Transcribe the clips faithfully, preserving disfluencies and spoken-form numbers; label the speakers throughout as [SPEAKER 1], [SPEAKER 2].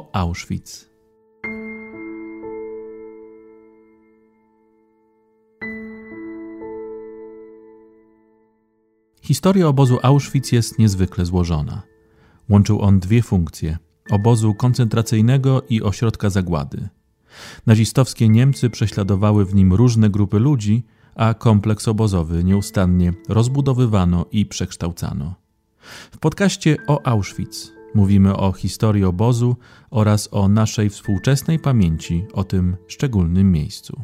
[SPEAKER 1] o Auschwitz. Historia obozu Auschwitz jest niezwykle złożona. Łączył on dwie funkcje – obozu koncentracyjnego i ośrodka zagłady. Nazistowskie Niemcy prześladowały w nim różne grupy ludzi, a kompleks obozowy nieustannie rozbudowywano i przekształcano. W podcaście o Auschwitz mówimy o historii obozu oraz o naszej współczesnej pamięci o tym szczególnym miejscu.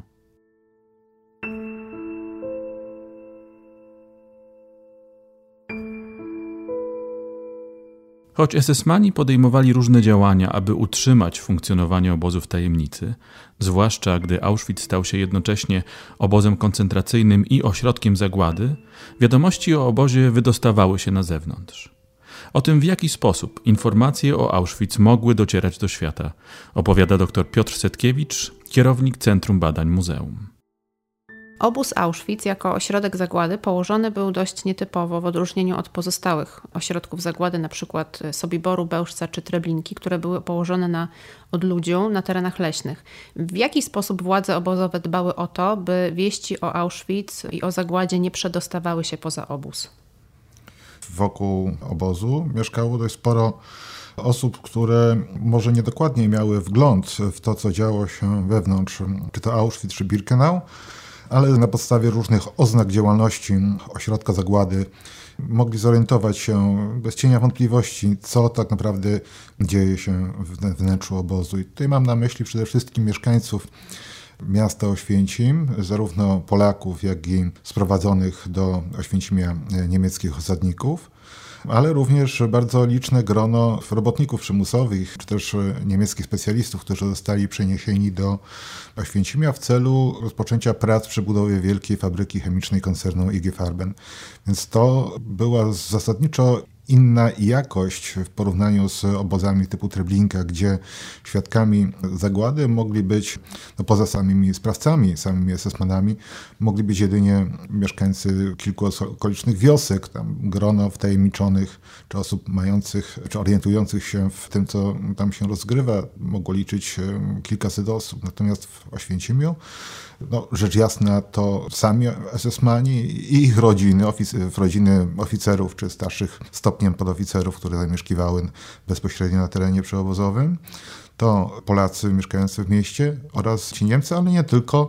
[SPEAKER 1] Choć esesmani podejmowali różne działania, aby utrzymać funkcjonowanie obozu w tajemnicy, zwłaszcza gdy Auschwitz stał się jednocześnie obozem koncentracyjnym i ośrodkiem zagłady, wiadomości o obozie wydostawały się na zewnątrz. O tym, w jaki sposób informacje o Auschwitz mogły docierać do świata, opowiada dr Piotr Setkiewicz, kierownik Centrum Badań Muzeum.
[SPEAKER 2] Obóz Auschwitz jako ośrodek zagłady położony był dość nietypowo w odróżnieniu od pozostałych ośrodków zagłady, np. Sobiboru, Bełżca czy Treblinki, które były położone na odludziu na terenach leśnych. W jaki sposób władze obozowe dbały o to, by wieści o Auschwitz i o zagładzie nie przedostawały się poza obóz?
[SPEAKER 3] Wokół obozu mieszkało dość sporo osób, które może niedokładnie miały wgląd w to, co działo się wewnątrz, czy to Auschwitz, czy Birkenau, ale na podstawie różnych oznak działalności ośrodka zagłady mogli zorientować się bez cienia wątpliwości, co tak naprawdę dzieje się w wnętrzu obozu. I tutaj mam na myśli przede wszystkim mieszkańców miasta Oświęcim, zarówno Polaków, jak i sprowadzonych do Oświęcimia niemieckich osadników, ale również bardzo liczne grono robotników przymusowych, czy też niemieckich specjalistów, którzy zostali przeniesieni do Oświęcimia w celu rozpoczęcia prac przy budowie wielkiej fabryki chemicznej koncernu I G Farben. Więc to była zasadniczo inna jakość w porównaniu z obozami typu Treblinka, gdzie świadkami zagłady mogli być, no poza samymi sprawcami, samymi esesmanami, mogli być jedynie mieszkańcy kilku okolicznych wiosek, tam grono wtajemniczonych, czy osób mających, czy orientujących się w tym, co tam się rozgrywa, mogło liczyć kilkaset osób. Natomiast w Oświęcimiu, no, rzecz jasna, to sami esesmani i ich rodziny, ofic- rodziny oficerów czy starszych stopniem podoficerów, które zamieszkiwały bezpośrednio na terenie przyobozowym, to Polacy mieszkający w mieście oraz ci Niemcy, ale nie tylko,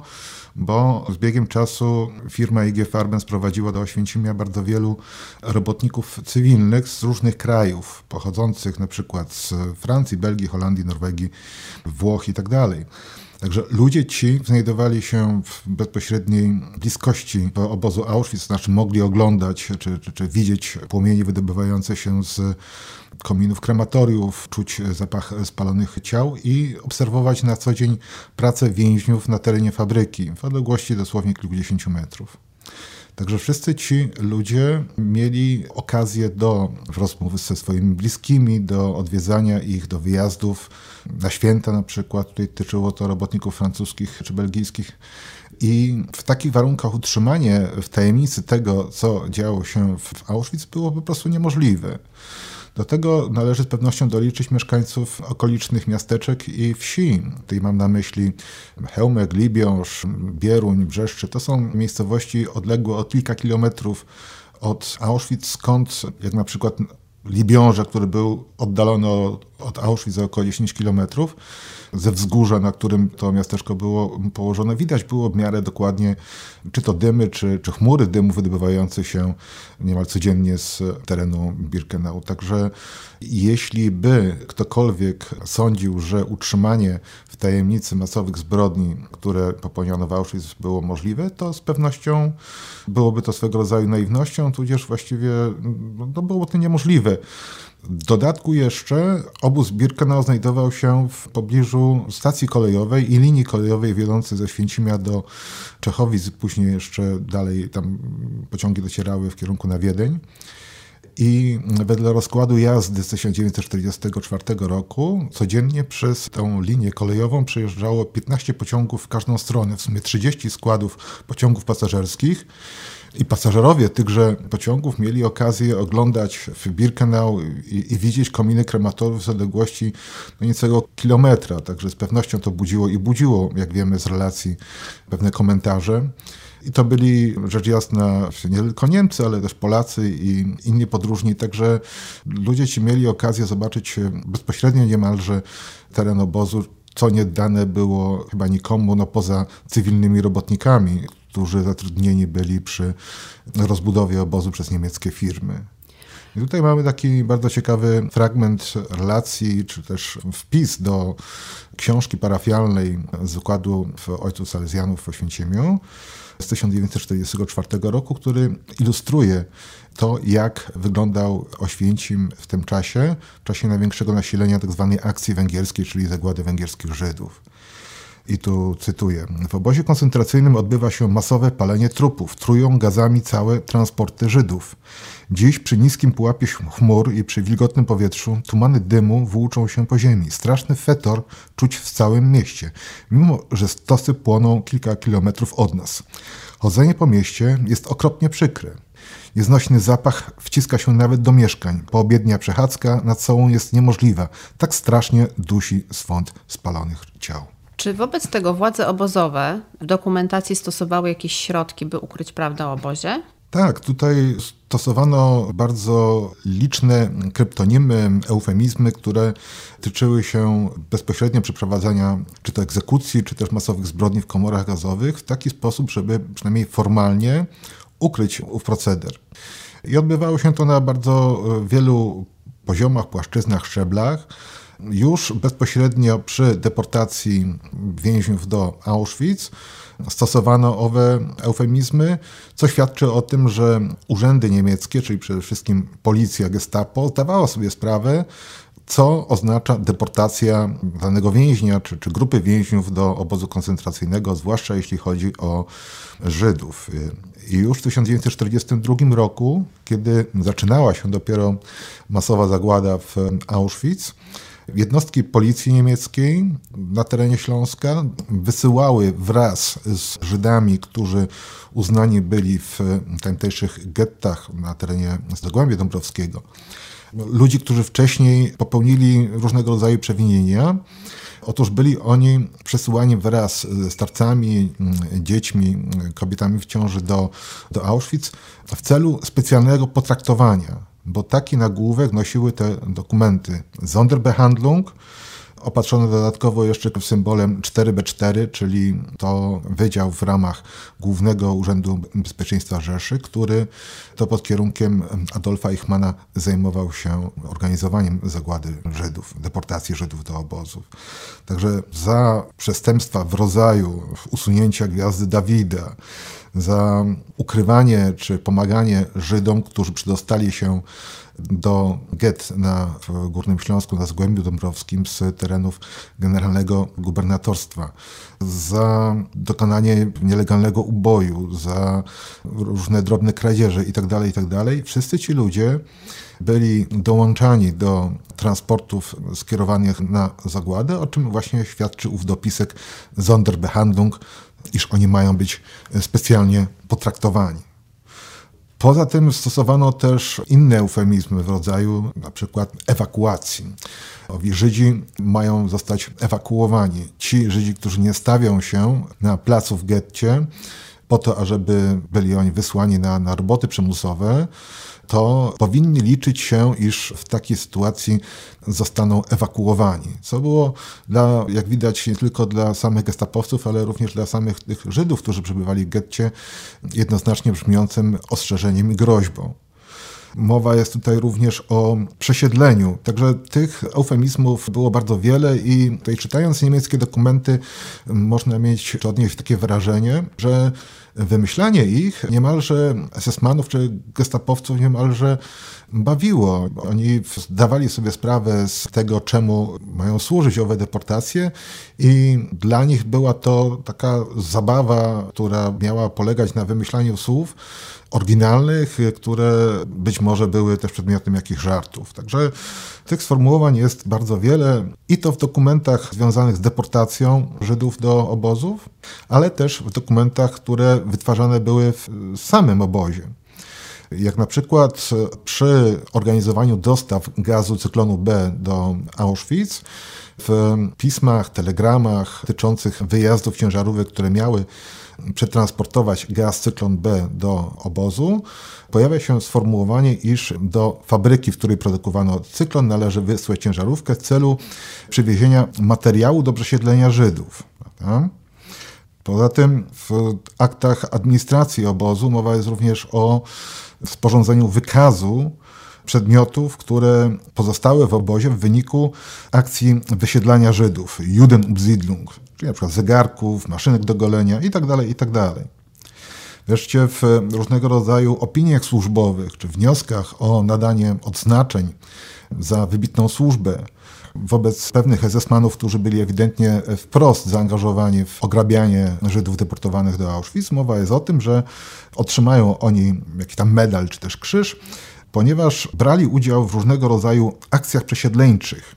[SPEAKER 3] bo z biegiem czasu firma I G Farben sprowadziła do Oświęcimia bardzo wielu robotników cywilnych z różnych krajów, pochodzących na przykład z Francji, Belgii, Holandii, Norwegii, Włoch i tak dalej. Także ludzie ci znajdowali się w bezpośredniej bliskości obozu Auschwitz, to znaczy mogli oglądać czy, czy, czy widzieć płomienie wydobywające się z kominów krematoriów, czuć zapach spalonych ciał i obserwować na co dzień pracę więźniów na terenie fabryki w odległości dosłownie kilkudziesięciu metrów. Także wszyscy ci ludzie mieli okazję do rozmów ze swoimi bliskimi, do odwiedzania ich, do wyjazdów na święta na przykład. Tutaj tyczyło to robotników francuskich czy belgijskich. I w takich warunkach utrzymanie w tajemnicy tego, co działo się w Auschwitz, było po prostu niemożliwe. Do tego należy z pewnością doliczyć mieszkańców okolicznych miasteczek i wsi. Tutaj mam na myśli Chełmek, Libiąż, Bieruń, Brzeszczy. To są miejscowości odległe o kilka kilometrów od Auschwitz, skąd jak na przykład Libiąża, który był oddalony od Auschwitz o około dziesięć kilometrów, ze wzgórza, na którym to miasteczko było położone, widać było w miarę dokładnie, czy to dymy, czy, czy chmury dymu wydobywające się niemal codziennie z terenu Birkenau. Także jeśli by ktokolwiek sądził, że utrzymanie w tajemnicy masowych zbrodni, które popełniono w Auschwitz, było możliwe, to z pewnością byłoby to swego rodzaju naiwnością, tudzież właściwie no, byłoby to niemożliwe. W dodatku jeszcze obóz Birkenau znajdował się w pobliżu stacji kolejowej i linii kolejowej wiodącej ze Święcimia do Czechowic, później jeszcze dalej tam pociągi docierały w kierunku na Wiedeń. I wedle rozkładu jazdy z tysiąc dziewięćset czterdziestego czwartego roku codziennie przez tą linię kolejową przejeżdżało piętnaście pociągów w każdą stronę, w sumie trzydzieści składów pociągów pasażerskich. I pasażerowie tychże pociągów mieli okazję oglądać Birkenau i, i widzieć kominy krematoriów z odległości no niecałego kilometra. Także z pewnością to budziło i budziło, jak wiemy z relacji, pewne komentarze. I to byli, rzecz jasna, nie tylko Niemcy, ale też Polacy i inni podróżni. Także ludzie ci mieli okazję zobaczyć bezpośrednio niemalże teren obozu, co nie dane było chyba nikomu, no poza cywilnymi robotnikami, którzy zatrudnieni byli przy rozbudowie obozu przez niemieckie firmy. I tutaj mamy taki bardzo ciekawy fragment relacji, czy też wpis do książki parafialnej z wykładu w Ojcu Salezjanów w Oświęcimiu z tysiąc dziewięćset czterdziestego czwartego roku, który ilustruje to, jak wyglądał Oświęcim w tym czasie, w czasie największego nasilenia tzw. akcji węgierskiej, czyli zagłady węgierskich Żydów. I tu cytuję. W obozie koncentracyjnym odbywa się masowe palenie trupów. Trują gazami całe transporty Żydów. Dziś przy niskim pułapie chmur i przy wilgotnym powietrzu tumany dymu włóczą się po ziemi. Straszny fetor czuć w całym mieście, mimo że stosy płoną kilka kilometrów od nas. Chodzenie po mieście jest okropnie przykre. Nieznośny zapach wciska się nawet do mieszkań. Poobiednia przechadzka nad sobą jest niemożliwa. Tak strasznie dusi swąd spalonych ciał.
[SPEAKER 2] Czy wobec tego władze obozowe w dokumentacji stosowały jakieś środki, by ukryć prawdę o obozie?
[SPEAKER 3] Tak, tutaj stosowano bardzo liczne kryptonimy, eufemizmy, które tyczyły się bezpośrednio przeprowadzania czy to egzekucji, czy też masowych zbrodni w komorach gazowych w taki sposób, żeby przynajmniej formalnie ukryć ów proceder. I odbywało się to na bardzo wielu poziomach, płaszczyznach, szczeblach. Już bezpośrednio przy deportacji więźniów do Auschwitz stosowano owe eufemizmy, co świadczy o tym, że urzędy niemieckie, czyli przede wszystkim policja, Gestapo, zdawało sobie sprawę, co oznacza deportacja danego więźnia czy, czy grupy więźniów do obozu koncentracyjnego, zwłaszcza jeśli chodzi o Żydów. I już w tysiąc dziewięćset czterdziestym drugim roku, kiedy zaczynała się dopiero masowa zagłada w Auschwitz, jednostki policji niemieckiej na terenie Śląska wysyłały wraz z Żydami, którzy uznani byli w tamtejszych gettach na terenie Zagłębia Dąbrowskiego, ludzi, którzy wcześniej popełnili różnego rodzaju przewinienia. Otóż byli oni przesyłani wraz ze starcami, dziećmi, kobietami w ciąży do, do Auschwitz w celu specjalnego potraktowania, bo taki nagłówek nosiły te dokumenty. Sonderbehandlung, opatrzone dodatkowo jeszcze symbolem cztery B cztery, czyli to wydział w ramach Głównego Urzędu Bezpieczeństwa Rzeszy, który to pod kierunkiem Adolfa Eichmanna zajmował się organizowaniem zagłady Żydów, deportacji Żydów do obozów. Także za przestępstwa w rodzaju usunięcia gwiazdy Dawida, za ukrywanie czy pomaganie Żydom, którzy przydostali się do gett na w Górnym Śląsku, na Zgłębiu Dąbrowskim z terenów generalnego gubernatorstwa, za dokonanie nielegalnego uboju, za różne drobne kradzieże itd., itd. Wszyscy ci ludzie byli dołączani do transportów skierowanych na zagładę, o czym właśnie świadczy ów dopisek Sonderbehandlung, iż oni mają być specjalnie potraktowani. Poza tym stosowano też inne eufemizmy w rodzaju na przykład ewakuacji. Owi Żydzi mają zostać ewakuowani. Ci Żydzi, którzy nie stawią się na placu w getcie po to, ażeby byli oni wysłani na, na roboty przymusowe, to powinni liczyć się, iż w takiej sytuacji zostaną ewakuowani. Co było, dla, jak widać, nie tylko dla samych gestapowców, ale również dla samych tych Żydów, którzy przebywali w getcie, jednoznacznie brzmiącym ostrzeżeniem i groźbą. Mowa jest tutaj również o przesiedleniu. Także tych eufemizmów było bardzo wiele i tutaj czytając niemieckie dokumenty można mieć, czy odnieść takie wrażenie, że wymyślanie ich niemalże esesmanów czy gestapowców niemalże bawiło. Oni zdawali sobie sprawę z tego, czemu mają służyć owe deportacje i dla nich była to taka zabawa, która miała polegać na wymyślaniu słów oryginalnych, które być może były też przedmiotem jakichś żartów. Także tych sformułowań jest bardzo wiele i to w dokumentach związanych z deportacją Żydów do obozów, ale też w dokumentach, które wytwarzane były w samym obozie. Jak na przykład przy organizowaniu dostaw gazu cyklonu B do Auschwitz, w pismach, telegramach dotyczących wyjazdów ciężarówek, które miały przetransportować gaz cyklon B do obozu, pojawia się sformułowanie, iż do fabryki, w której produkowano cyklon, należy wysłać ciężarówkę w celu przywiezienia materiału do przesiedlenia Żydów. Prawda? Poza tym w aktach administracji obozu mowa jest również o sporządzeniu wykazu przedmiotów, które pozostały w obozie w wyniku akcji wysiedlania Żydów, Judenumsiedlung, czyli na przykład zegarków, maszynek do golenia itd., itd. Wreszcie w różnego rodzaju opiniach służbowych czy wnioskach o nadanie odznaczeń za wybitną służbę wobec pewnych esesmanów, którzy byli ewidentnie wprost zaangażowani w ograbianie Żydów deportowanych do Auschwitz, mowa jest o tym, że otrzymają oni jakiś tam medal czy też krzyż, ponieważ brali udział w różnego rodzaju akcjach przesiedleńczych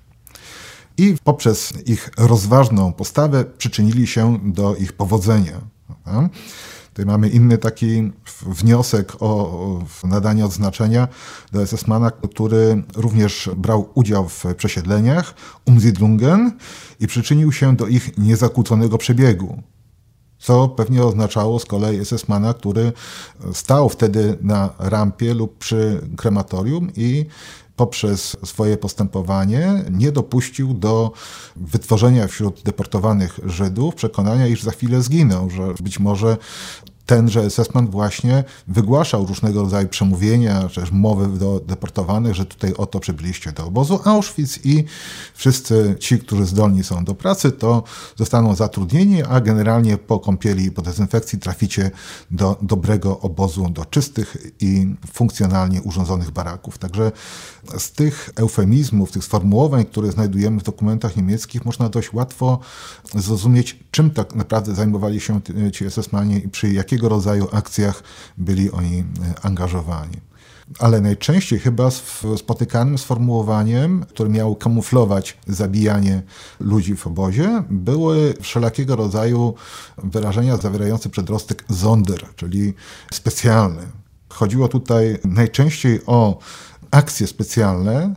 [SPEAKER 3] i poprzez ich rozważną postawę przyczynili się do ich powodzenia. Prawda? Tutaj mamy inny taki wniosek o nadanie odznaczenia do esesmana, który również brał udział w przesiedleniach, Umsiedlungen, i przyczynił się do ich niezakłóconego przebiegu. Co pewnie oznaczało z kolei esesmana, który stał wtedy na rampie lub przy krematorium i poprzez swoje postępowanie nie dopuścił do wytworzenia wśród deportowanych Żydów przekonania, iż za chwilę zginą, że być może tenże esesman właśnie wygłaszał różnego rodzaju przemówienia, czy też mowy do deportowanych, że tutaj oto przybyliście do obozu Auschwitz i wszyscy ci, którzy zdolni są do pracy, to zostaną zatrudnieni, a generalnie po kąpieli i po dezynfekcji traficie do dobrego obozu, do czystych i funkcjonalnie urządzonych baraków. Także z tych eufemizmów, tych sformułowań, które znajdujemy w dokumentach niemieckich, można dość łatwo zrozumieć, czym tak naprawdę zajmowali się ci esesmani i przy jakiego rodzaju akcjach byli oni angażowani. Ale najczęściej chyba spotykanym sformułowaniem, które miało kamuflować zabijanie ludzi w obozie, były wszelakiego rodzaju wyrażenia zawierające przedrostek Sonder, czyli specjalny. Chodziło tutaj najczęściej o akcje specjalne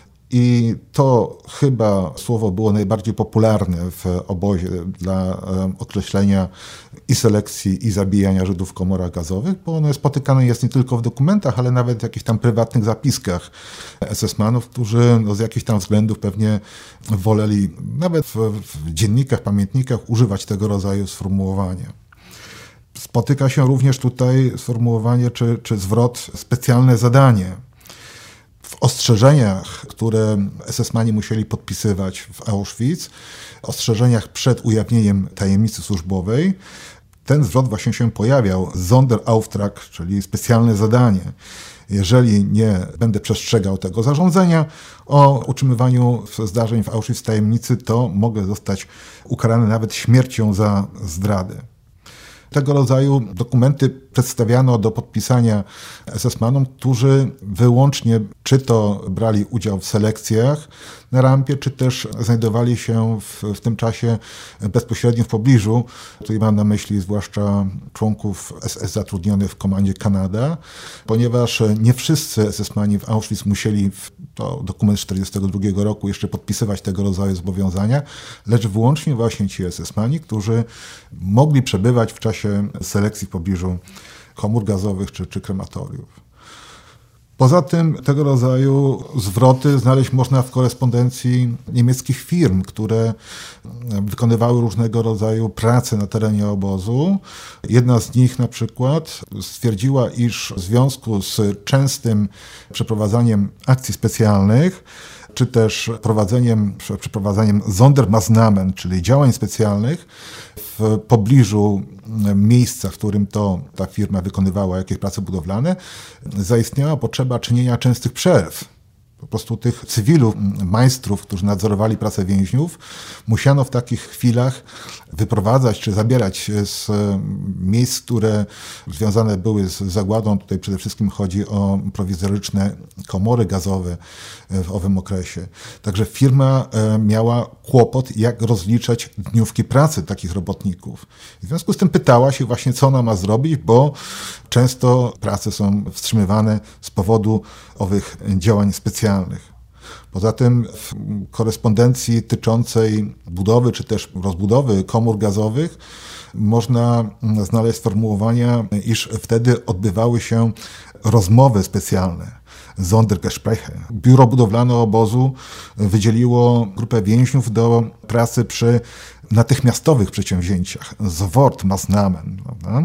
[SPEAKER 3] i to chyba słowo było najbardziej popularne w obozie dla określenia i selekcji, i zabijania Żydów w komorach gazowych, bo ono spotykane jest nie tylko w dokumentach, ale nawet w jakichś tam prywatnych zapiskach esesmanów, którzy no, z jakichś tam względów pewnie woleli nawet w, w dziennikach, pamiętnikach używać tego rodzaju sformułowania. Spotyka się również tutaj sformułowanie czy, czy zwrot specjalne zadanie. W ostrzeżeniach, które esesmani musieli podpisywać w Auschwitz, ostrzeżeniach przed ujawnieniem tajemnicy służbowej, ten zwrot właśnie się pojawiał, Sonderauftrag, czyli specjalne zadanie. Jeżeli nie będę przestrzegał tego zarządzenia o utrzymywaniu zdarzeń w Auschwitz w tajemnicy, to mogę zostać ukarany nawet śmiercią za zdradę. Tego rodzaju dokumenty przedstawiano do podpisania esesmanom, którzy wyłącznie czy to brali udział w selekcjach na rampie, czy też znajdowali się w, w tym czasie bezpośrednio w pobliżu. Tutaj mam na myśli zwłaszcza członków S S zatrudnionych w komandzie Kanada, ponieważ nie wszyscy esesmani w Auschwitz musieli, w, to dokument z czterdziestego drugiego roku, jeszcze podpisywać tego rodzaju zobowiązania, lecz wyłącznie właśnie ci esesmani, którzy mogli przebywać w czasie selekcji w pobliżu komór gazowych czy, czy krematoriów. Poza tym tego rodzaju zwroty znaleźć można w korespondencji niemieckich firm, które wykonywały różnego rodzaju prace na terenie obozu. Jedna z nich na przykład stwierdziła, iż w związku z częstym przeprowadzaniem akcji specjalnych czy też prowadzeniem, przeprowadzeniem Sondermaßnahmen, czyli działań specjalnych w pobliżu miejsca, w którym to ta firma wykonywała jakieś prace budowlane, zaistniała potrzeba czynienia częstych przerw. Po prostu tych cywilów, majstrów, którzy nadzorowali pracę więźniów, musiano w takich chwilach wyprowadzać czy zabierać z miejsc, które związane były z zagładą. Tutaj przede wszystkim chodzi o prowizoryczne komory gazowe w owym okresie. Także firma miała kłopot, jak rozliczać dniówki pracy takich robotników. W związku z tym pytała się właśnie, co ona ma zrobić, bo często prace są wstrzymywane z powodu owych działań specjalnych. Poza tym w korespondencji tyczącej budowy czy też rozbudowy komór gazowych można znaleźć sformułowania, iż wtedy odbywały się rozmowy specjalne, Sondergespräche. Biuro budowlane obozu wydzieliło grupę więźniów do pracy przy natychmiastowych przedsięwzięciach, Sofortmaßnahmen, prawda?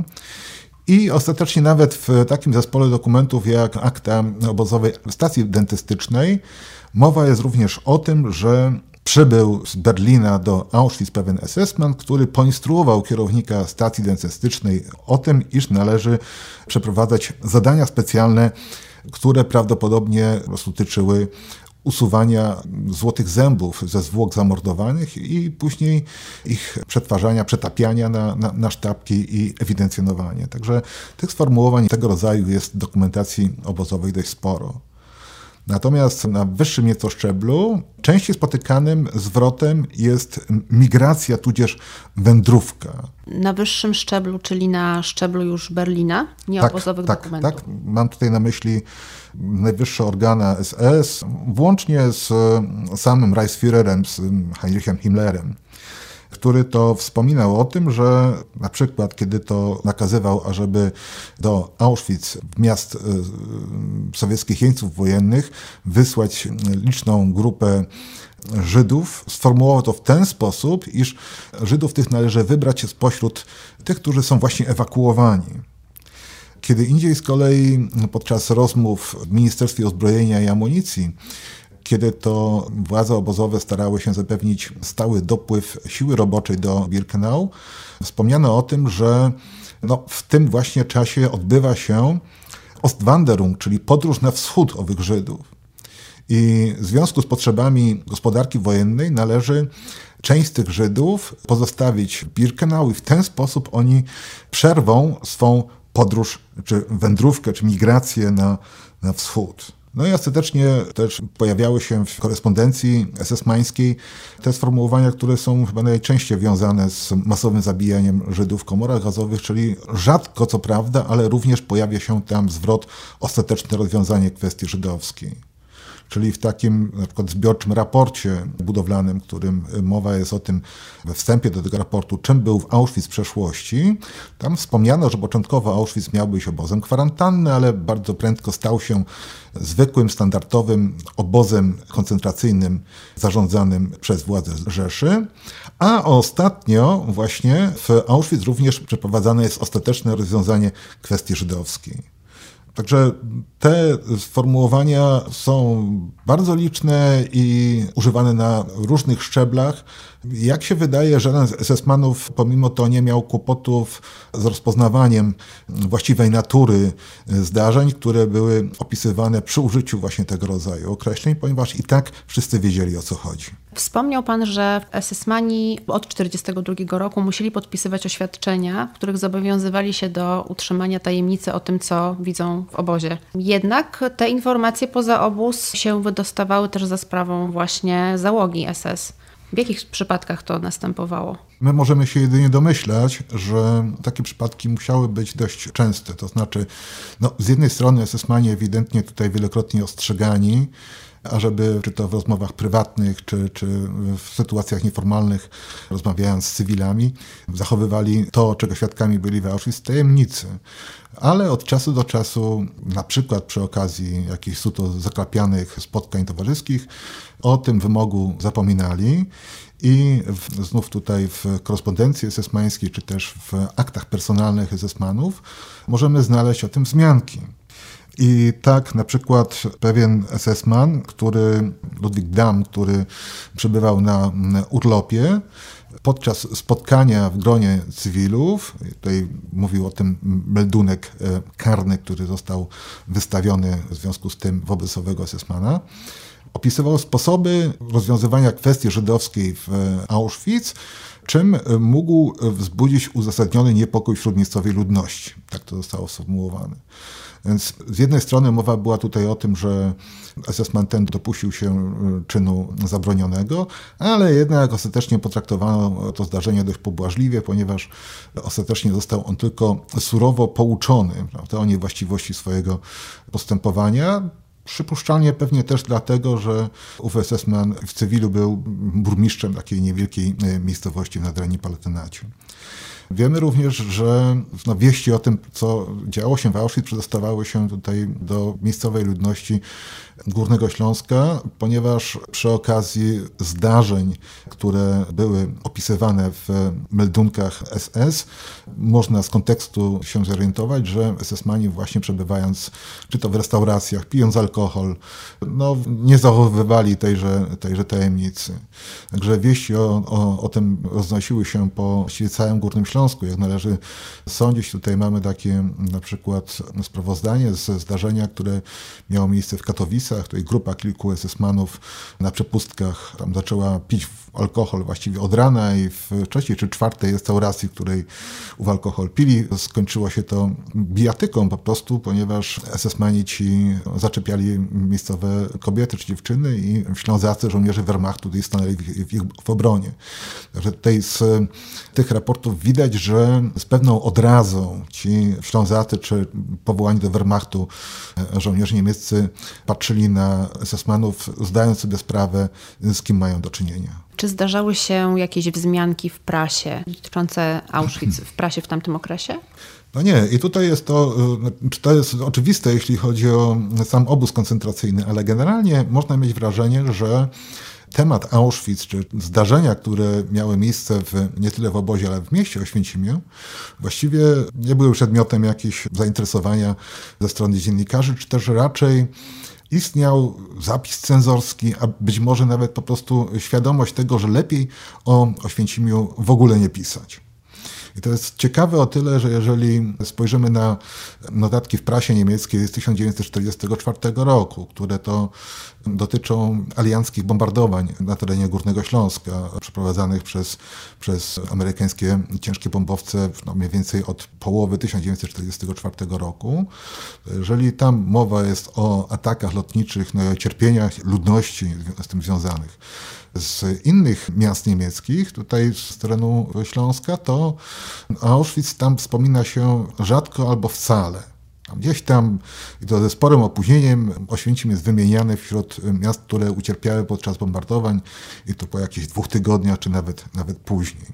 [SPEAKER 3] I ostatecznie nawet w takim zespole dokumentów jak akta obozowej stacji dentystycznej mowa jest również o tym, że przybył z Berlina do Auschwitz pewien esesman, który poinstruował kierownika stacji dentystycznej o tym, iż należy przeprowadzać zadania specjalne, które prawdopodobnie po prostu tyczyły usuwania złotych zębów ze zwłok zamordowanych i później ich przetwarzania, przetapiania na, na, na sztabki i ewidencjonowanie. Także tych sformułowań tego rodzaju jest w dokumentacji obozowej dość sporo. Natomiast na wyższym nieco szczeblu częściej spotykanym zwrotem jest migracja tudzież wędrówka.
[SPEAKER 2] Na wyższym szczeblu, czyli na szczeblu już Berlina, nie
[SPEAKER 3] tak,
[SPEAKER 2] obozowych
[SPEAKER 3] tak,
[SPEAKER 2] dokumentów.
[SPEAKER 3] Tak, mam tutaj na myśli najwyższe organa S S, włącznie z samym Reichsführerem, z Heinrichem Himmlerem, który to wspominał o tym, że na przykład kiedy to nakazywał, ażeby do Auschwitz, miast sowieckich jeńców wojennych, wysłać liczną grupę Żydów, sformułował to w ten sposób, iż Żydów tych należy wybrać spośród tych, którzy są właśnie ewakuowani. Kiedy indziej z kolei podczas rozmów w Ministerstwie Uzbrojenia i Amunicji, kiedy to władze obozowe starały się zapewnić stały dopływ siły roboczej do Birkenau, wspomniano o tym, że no, w tym właśnie czasie odbywa się Ostwanderung, czyli podróż na wschód owych Żydów. I w związku z potrzebami gospodarki wojennej należy część z tych Żydów pozostawić w Birkenau i w ten sposób oni przerwą swą podróż, czy wędrówkę, czy migrację na, na wschód. No i ostatecznie też pojawiały się w korespondencji esesmańskiej te sformułowania, które są chyba najczęściej wiązane z masowym zabijaniem Żydów w komorach gazowych, czyli rzadko co prawda, ale również pojawia się tam zwrot ostateczne rozwiązanie kwestii żydowskiej. Czyli w takim na przykład zbiorczym raporcie budowlanym, którym mowa jest o tym we wstępie do tego raportu, czym był w Auschwitz w przeszłości, tam wspomniano, że początkowo Auschwitz miał być obozem kwarantanny, ale bardzo prędko stał się zwykłym, standardowym obozem koncentracyjnym zarządzanym przez władze Rzeszy, a ostatnio właśnie w Auschwitz również przeprowadzane jest ostateczne rozwiązanie kwestii żydowskiej. Także te sformułowania są bardzo liczne i używane na różnych szczeblach. Jak się wydaje, żaden z esesmanów pomimo to nie miał kłopotów z rozpoznawaniem właściwej natury zdarzeń, które były opisywane przy użyciu właśnie tego rodzaju określeń, ponieważ i tak wszyscy wiedzieli, o co chodzi.
[SPEAKER 2] Wspomniał pan, że esesmani od tysiąc dziewięćset czterdziestego drugiego roku musieli podpisywać oświadczenia, w których zobowiązywali się do utrzymania tajemnicy o tym, co widzą w obozie. Jednak te informacje poza obóz się wydostawały też za sprawą właśnie załogi S S. W jakich przypadkach to następowało?
[SPEAKER 3] My możemy się jedynie domyślać, że takie przypadki musiały być dość częste. To znaczy, no, z jednej strony esesmani ewidentnie tutaj wielokrotnie ostrzegani, ażeby czy to w rozmowach prywatnych, czy, czy w sytuacjach nieformalnych, rozmawiając z cywilami, zachowywali to, czego świadkami byli w Auschwitz, tajemnicy. Ale od czasu do czasu, na przykład przy okazji jakichś suto zakrapianych spotkań towarzyskich, o tym wymogu zapominali i w, znów tutaj w korespondencji esesmańskiej, czy też w aktach personalnych esesmanów możemy znaleźć o tym wzmianki. I tak na przykład pewien es es man, który, Ludwik Damm, który przebywał na urlopie, podczas spotkania w gronie cywilów, tutaj mówił o tym meldunek karny, który został wystawiony w związku z tym wobec owego es es mana, opisywał sposoby rozwiązywania kwestii żydowskiej w Auschwitz, czym mógł wzbudzić uzasadniony niepokój wśród miejscowej ludności. Tak to zostało sformułowane. Więc z jednej strony mowa była tutaj o tym, że es es man ten dopuścił się czynu zabronionego, ale jednak ostatecznie potraktowano to zdarzenie dość pobłażliwie, ponieważ ostatecznie został on tylko surowo pouczony, prawda, o niewłaściwości swojego postępowania. Przypuszczalnie pewnie też dlatego, że ów es es man w cywilu był burmistrzem takiej niewielkiej miejscowości w Nadrenii Palatynacie. Wiemy również, że no, wieści o tym, co działo się w Auschwitz, przedostawały się tutaj do miejscowej ludności Górnego Śląska, ponieważ przy okazji zdarzeń, które były opisywane w meldunkach es es, można z kontekstu się zorientować, że es es mani właśnie przebywając, czy to w restauracjach, pijąc alkohol, no, nie zachowywali tejże, tejże tajemnicy. Także wieści o, o, o tym roznosiły się po całym Górnym Śląsku. Jak należy sądzić, tutaj mamy takie na przykład sprawozdanie ze zdarzenia, które miało miejsce w Katowicach. Tutaj grupa kilku es es manów na przepustkach tam zaczęła pić alkohol właściwie od rana i w trzeciej czy czwartej restauracji, w której ów alkohol pili, skończyło się to bijatyką po prostu, ponieważ es es mani ci zaczepiali miejscowe kobiety czy dziewczyny i Ślązacy, żołnierze Wehrmachtu tutaj stanęli w, w ich w obronie. Także tutaj z tych raportów widać, że z pewną odrazą ci Ślązacy czy powołani do Wehrmachtu żołnierze niemieccy patrzyli na es es manów, zdając sobie sprawę, z kim mają do czynienia.
[SPEAKER 2] Czy zdarzały się jakieś wzmianki w prasie dotyczące Auschwitz w prasie w tamtym okresie?
[SPEAKER 3] No nie, i tutaj jest to, to jest oczywiste, jeśli chodzi o sam obóz koncentracyjny, ale generalnie można mieć wrażenie, że temat Auschwitz, czy zdarzenia, które miały miejsce w, nie tyle w obozie, ale w mieście Oświęcimiu, właściwie nie były przedmiotem jakiegoś zainteresowania ze strony dziennikarzy, czy też raczej istniał zapis cenzorski, a być może nawet po prostu świadomość tego, że lepiej o Oświęcimiu w ogóle nie pisać. I to jest ciekawe o tyle, że jeżeli spojrzymy na notatki w prasie niemieckiej z tysiąc dziewięćset czterdziestego czwartego roku, które to dotyczą alianckich bombardowań na terenie Górnego Śląska, przeprowadzanych przez, przez amerykańskie ciężkie bombowce no mniej więcej od połowy tysiąc dziewięćset czterdziestego czwartego roku. Jeżeli tam mowa jest o atakach lotniczych, no i o cierpieniach ludności z tym związanych, z innych miast niemieckich, tutaj z terenu Śląska, to Auschwitz tam wspomina się rzadko albo wcale. Gdzieś tam, i to ze sporym opóźnieniem, Oświęcim jest wymieniany wśród miast, które ucierpiały podczas bombardowań i to po jakichś dwóch tygodniach, czy nawet, nawet później.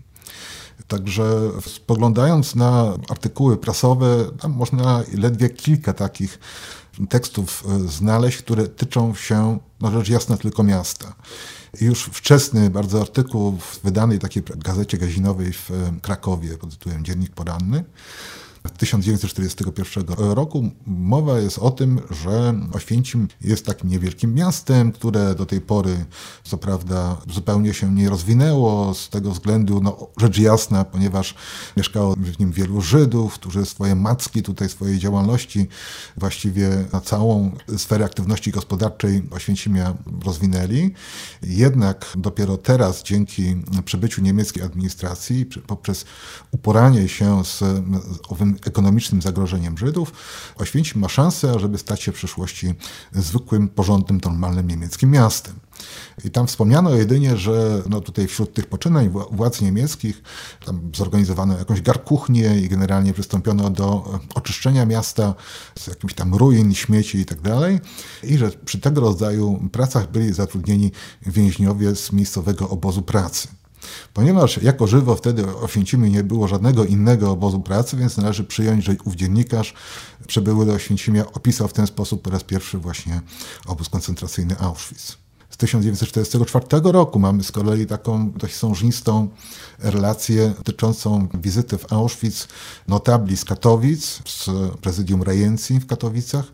[SPEAKER 3] Także spoglądając na artykuły prasowe, tam można ledwie kilka takich tekstów znaleźć, które tyczą się, no rzecz jasna, tylko miasta. I już wczesny bardzo artykuł w wydanej takiej gazecie gazinowej w Krakowie pod tytułem Dziennik Poranny z tysiąc dziewięćset czterdziestego pierwszego roku mowa jest o tym, że Oświęcim jest takim niewielkim miastem, które do tej pory co prawda zupełnie się nie rozwinęło z tego względu, no rzecz jasna, ponieważ mieszkało w nim wielu Żydów, którzy swoje macki tutaj, swojej działalności właściwie na całą sferę aktywności gospodarczej Oświęcimia rozwinęli. Jednak dopiero teraz dzięki przybyciu niemieckiej administracji poprzez uporanie się z owym ekonomicznym zagrożeniem Żydów, Oświęcim ma szansę, żeby stać się w przyszłości zwykłym, porządnym, normalnym niemieckim miastem. I tam wspomniano jedynie, że no tutaj wśród tych poczynań władz niemieckich tam zorganizowano jakąś garkuchnię i generalnie przystąpiono do oczyszczenia miasta z jakimś tam ruin, śmieci i tak dalej. I że przy tego rodzaju pracach byli zatrudnieni więźniowie z miejscowego obozu pracy. Ponieważ jako żywo wtedy w Oświęcimiu nie było żadnego innego obozu pracy, więc należy przyjąć, że ów dziennikarz przybyły do Oświęcimia opisał w ten sposób po raz pierwszy właśnie obóz koncentracyjny Auschwitz. Z tysiąc dziewięćset czterdziestego czwartego roku mamy z kolei taką dość sążnistą relację dotyczącą wizyty w Auschwitz notabli z Katowic, z prezydium rejencji w Katowicach,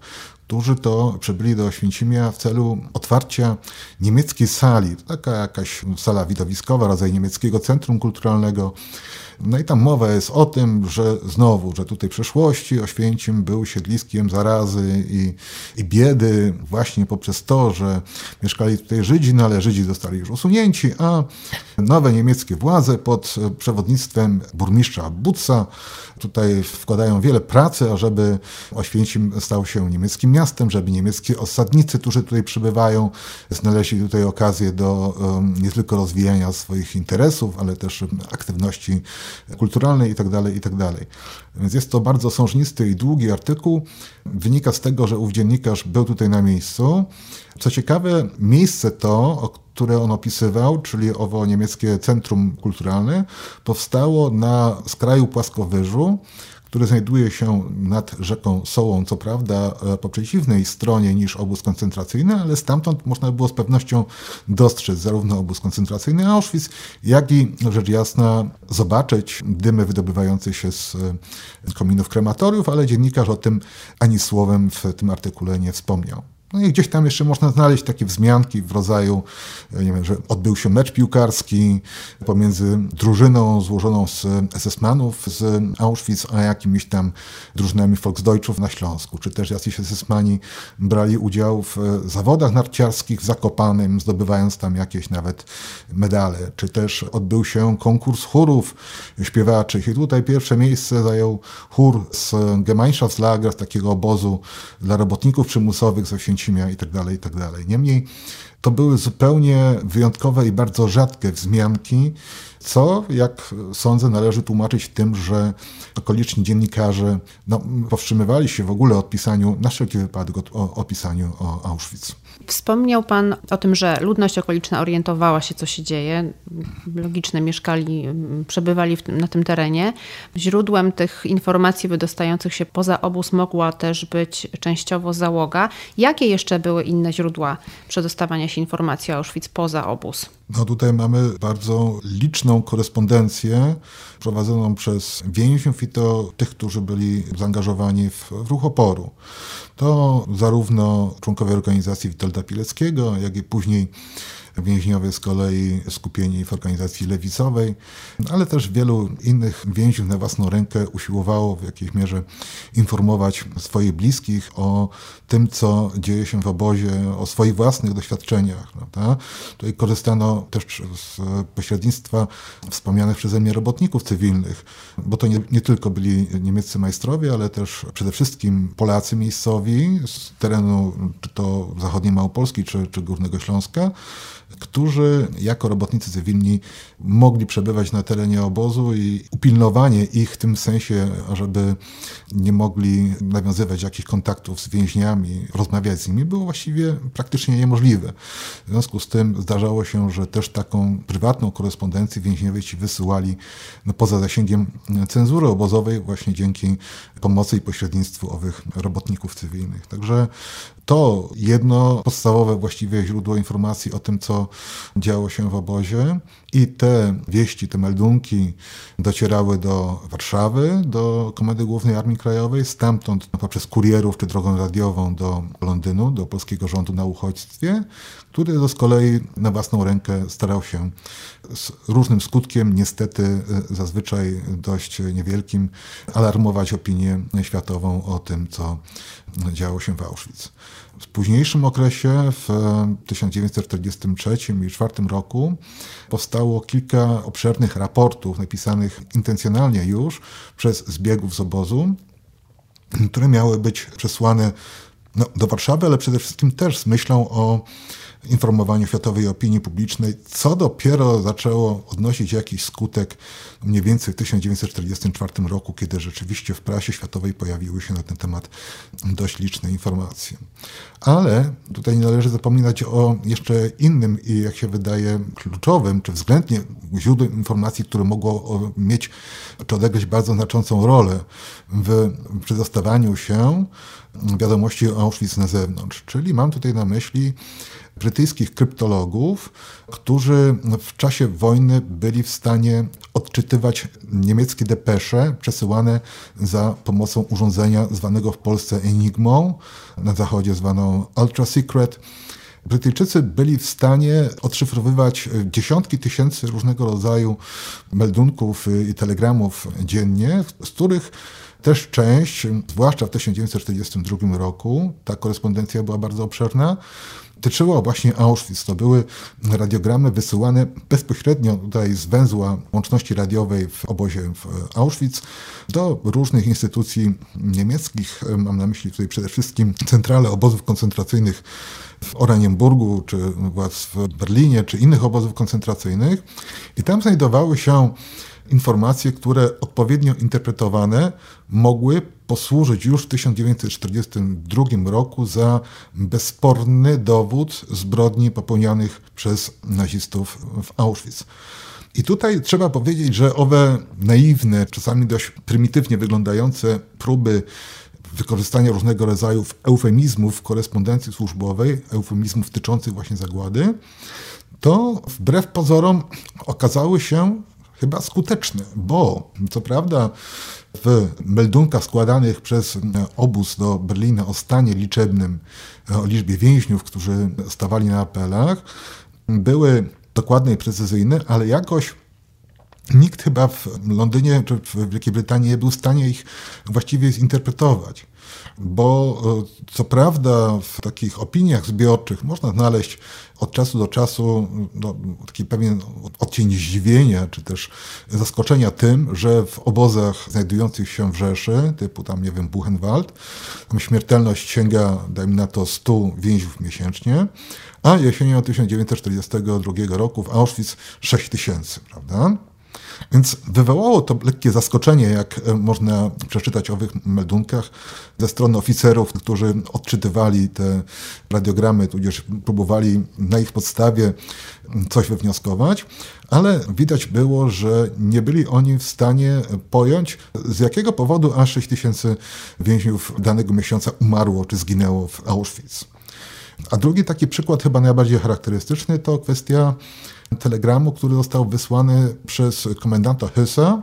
[SPEAKER 3] którzy to przybyli do Oświęcimia w celu otwarcia niemieckiej sali. Taka jakaś sala widowiskowa, rodzaj niemieckiego centrum kulturalnego. No i tam mowa jest o tym, że znowu, że tutaj w przeszłości Oświęcim był siedliskiem zarazy i, i biedy właśnie poprzez to, że mieszkali tutaj Żydzi, no ale Żydzi zostali już usunięci, a nowe niemieckie władze pod przewodnictwem burmistrza Butza tutaj wkładają wiele pracy, ażeby Oświęcim stał się niemieckim miastem, żeby niemieccy osadnicy, którzy tutaj przybywają, znaleźli tutaj okazję do um, nie tylko rozwijania swoich interesów, ale też aktywności kulturalnej itd., itd. Więc jest to bardzo sążnisty i długi artykuł. Wynika z tego, że ów dziennikarz był tutaj na miejscu. Co ciekawe, miejsce to, które on opisywał, czyli owo niemieckie centrum kulturalne, powstało na skraju płaskowyżu, który znajduje się nad rzeką Sołą, co prawda po przeciwnej stronie niż obóz koncentracyjny, ale stamtąd można było z pewnością dostrzec zarówno obóz koncentracyjny Auschwitz, jak i rzecz jasna zobaczyć dymy wydobywające się z kominów krematoriów, ale dziennikarz o tym ani słowem w tym artykule nie wspomniał. No i gdzieś tam jeszcze można znaleźć takie wzmianki w rodzaju, nie wiem, że odbył się mecz piłkarski pomiędzy drużyną złożoną z es es manów z Auschwitz, a jakimiś tam drużynami Volksdeutschów na Śląsku. Czy też jacyś es es mani brali udział w zawodach narciarskich w Zakopanem, zdobywając tam jakieś nawet medale. Czy też odbył się konkurs chórów śpiewaczych i tutaj pierwsze miejsce zajął chór z Gemeinschaftslager, z takiego obozu dla robotników przymusowych z Oświęcimia i tak dalej, i tak dalej. Niemniej to były zupełnie wyjątkowe i bardzo rzadkie wzmianki, co, jak sądzę, należy tłumaczyć tym, że okoliczni dziennikarze no, powstrzymywali się w ogóle od pisaniu, na wszelki wypadek o, o pisaniu o Auschwitz.
[SPEAKER 2] Wspomniał Pan o tym, że ludność okoliczna orientowała się, co się dzieje. Logiczne, mieszkali, przebywali w tym, na tym terenie. Źródłem tych informacji wydostających się poza obóz mogła też być częściowo załoga. Jakie jeszcze były inne źródła przedostawania się informacji o Auschwitz poza obóz?
[SPEAKER 3] No tutaj mamy bardzo liczną korespondencję prowadzoną przez więźniów i to tych, którzy byli zaangażowani w ruch oporu. To zarówno członkowie organizacji Witolda Pileckiego, jak i później więźniowie z kolei skupieni w organizacji lewicowej, ale też wielu innych więźniów na własną rękę usiłowało w jakiejś mierze informować swoich bliskich o tym, co dzieje się w obozie, o swoich własnych doświadczeniach. Prawda? Tutaj korzystano też z pośrednictwa wspomnianych przeze mnie robotników cywilnych, bo to nie, nie tylko byli niemieccy majstrowie, ale też przede wszystkim Polacy miejscowi z terenu czy to zachodniej Małopolski, czy, czy Górnego Śląska, którzy jako robotnicy cywilni mogli przebywać na terenie obozu i upilnowanie ich w tym sensie, żeby nie mogli nawiązywać jakichś kontaktów z więźniami, rozmawiać z nimi, było właściwie praktycznie niemożliwe. W związku z tym zdarzało się, że też taką prywatną korespondencję więźniowie ci wysyłali no, poza zasięgiem cenzury obozowej właśnie dzięki pomocy i pośrednictwu owych robotników cywilnych. Także to jedno podstawowe właściwie źródło informacji o tym, co działo się w obozie i te wieści, te meldunki docierały do Warszawy, do Komendy Głównej Armii Krajowej, stamtąd poprzez kurierów czy drogą radiową do Londynu, do polskiego rządu na uchodźstwie, który to z kolei na własną rękę starał się z różnym skutkiem, niestety zazwyczaj dość niewielkim, alarmować opinię światową o tym, co działo się w Auschwitz. W późniejszym okresie, w tysiąc dziewięćset czterdziestym trzecim i czwartym roku powstało kilka obszernych raportów napisanych intencjonalnie już przez zbiegów z obozu, które miały być przesłane no, do Warszawy, ale przede wszystkim też z myślą o informowaniu światowej opinii publicznej, co dopiero zaczęło odnosić jakiś skutek mniej więcej w tysiąc dziewięćset czterdziestym czwartym roku, kiedy rzeczywiście w prasie światowej pojawiły się na ten temat dość liczne informacje. Ale tutaj nie należy zapominać o jeszcze innym i jak się wydaje kluczowym, czy względnie źródłem informacji, które mogło mieć, czy odegrać bardzo znaczącą rolę w przedostawaniu się wiadomości o Auschwitz na zewnątrz. Czyli mam tutaj na myśli brytyjskich kryptologów, którzy w czasie wojny byli w stanie odczytywać niemieckie depesze przesyłane za pomocą urządzenia zwanego w Polsce Enigmą, na zachodzie zwaną Ultra Secret. Brytyjczycy byli w stanie odszyfrowywać dziesiątki tysięcy różnego rodzaju meldunków i telegramów dziennie, z których też część, zwłaszcza w tysiąc dziewięćset czterdziestym drugim roku, ta korespondencja była bardzo obszerna, tyczyła właśnie Auschwitz. To były radiogramy wysyłane bezpośrednio tutaj z węzła łączności radiowej w obozie w Auschwitz do różnych instytucji niemieckich. Mam na myśli tutaj przede wszystkim centrale obozów koncentracyjnych w Oranienburgu, czy w Berlinie, czy innych obozów koncentracyjnych. I tam znajdowały się informacje, które odpowiednio interpretowane mogły posłużyć już w tysiąc dziewięćset czterdziestym drugim roku za bezsporny dowód zbrodni popełnionych przez nazistów w Auschwitz. I tutaj trzeba powiedzieć, że owe naiwne, czasami dość prymitywnie wyglądające próby wykorzystania różnego rodzaju eufemizmów w korespondencji służbowej, eufemizmów tyczących właśnie zagłady, to wbrew pozorom okazały się chyba skuteczne, bo co prawda w meldunkach składanych przez obóz do Berlina o stanie liczebnym, o liczbie więźniów, którzy stawali na apelach, były dokładne i precyzyjne, ale jakoś nikt chyba w Londynie czy w Wielkiej Brytanii nie był w stanie ich właściwie zinterpretować. Bo co prawda w takich opiniach zbiorczych można znaleźć od czasu do czasu no, taki pewien odcień zdziwienia, czy też zaskoczenia tym, że w obozach znajdujących się w Rzeszy, typu tam, nie wiem, Buchenwald, tam śmiertelność sięga, dajmy na to, stu więźniów miesięcznie, a jesienią tysiąc dziewięćset czterdziestego drugiego roku w Auschwitz sześć tysięcy, prawda? Więc wywołało to lekkie zaskoczenie, jak można przeczytać o owych meldunkach, ze strony oficerów, którzy odczytywali te radiogramy, tudzież próbowali na ich podstawie coś wywnioskować, ale widać było, że nie byli oni w stanie pojąć, z jakiego powodu aż sześć tysięcy więźniów danego miesiąca umarło czy zginęło w Auschwitz. A drugi taki przykład, chyba najbardziej charakterystyczny, to kwestia telegramu, który został wysłany przez komendanta Hüssa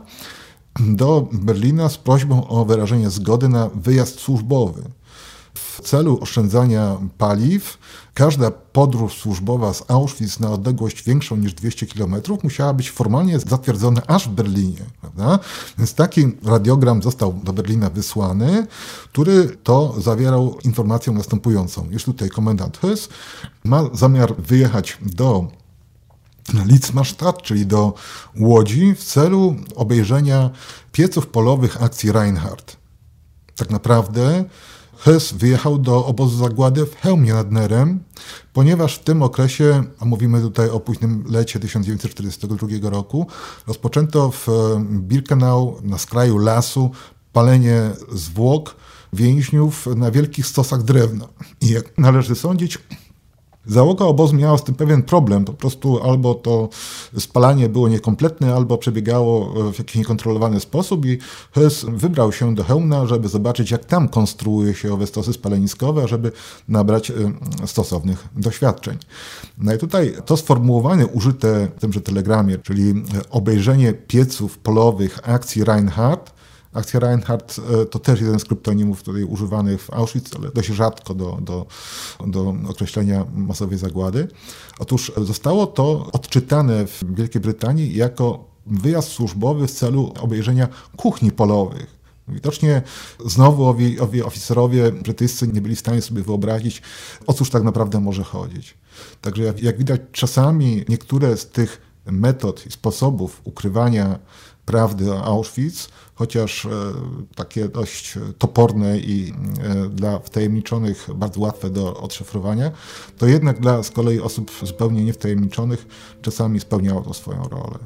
[SPEAKER 3] do Berlina z prośbą o wyrażenie zgody na wyjazd służbowy. W celu oszczędzania paliw każda podróż służbowa z Auschwitz na odległość większą niż dwieście kilometrów musiała być formalnie zatwierdzona aż w Berlinie, prawda? Więc taki radiogram został do Berlina wysłany, który to zawierał informację następującą. Już tutaj komendant Hüss ma zamiar wyjechać do Litzmannstadt, czyli do Łodzi, w celu obejrzenia pieców polowych akcji Reinhardt. Tak naprawdę Hüss wyjechał do obozu zagłady w Chełmie nad Nerem, ponieważ w tym okresie, a mówimy tutaj o późnym lecie tysiąc dziewięćset czterdziestego drugiego roku, rozpoczęto w Birkenau na skraju lasu palenie zwłok więźniów na wielkich stosach drewna. I jak należy sądzić, załoga obozu miała z tym pewien problem. Po prostu albo to spalanie było niekompletne, albo przebiegało w jakiś niekontrolowany sposób i Hüss wybrał się do Chełmna, żeby zobaczyć, jak tam konstruuje się owe stosy spaleniskowe, żeby nabrać stosownych doświadczeń. No i tutaj to sformułowanie użyte w tymże telegramie, czyli obejrzenie pieców polowych akcji Reinhardt. Akcja Reinhardt to też jeden z kryptonimów tutaj używanych w Auschwitz, ale dość rzadko do, do, do określenia masowej zagłady. Otóż zostało to odczytane w Wielkiej Brytanii jako wyjazd służbowy w celu obejrzenia kuchni polowych. Widocznie znowu owi, owi oficerowie brytyjscy nie byli w stanie sobie wyobrazić, o cóż tak naprawdę może chodzić. Także jak, jak widać, czasami niektóre z tych metod i sposobów ukrywania prawdy o Auschwitz, chociaż takie dość toporne i dla wtajemniczonych bardzo łatwe do odszyfrowania, to jednak dla z kolei osób zupełnie niewtajemniczonych czasami spełniało to swoją rolę.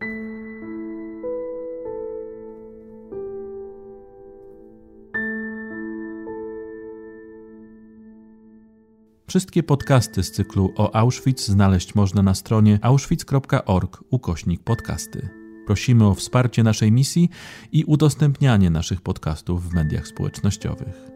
[SPEAKER 1] Wszystkie podcasty z cyklu o Auschwitz znaleźć można na stronie auschwitz kropka org ukośnik podcasty. Prosimy o wsparcie naszej misji i udostępnianie naszych podcastów w mediach społecznościowych.